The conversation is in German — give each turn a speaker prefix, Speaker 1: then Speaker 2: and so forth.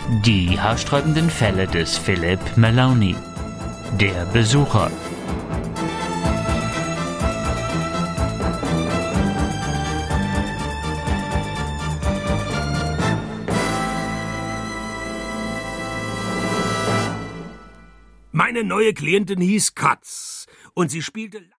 Speaker 1: Die haarsträubenden Fälle des Philip Maloney. Der Besucher.
Speaker 2: Meine neue Klientin hieß Katz und sie spielte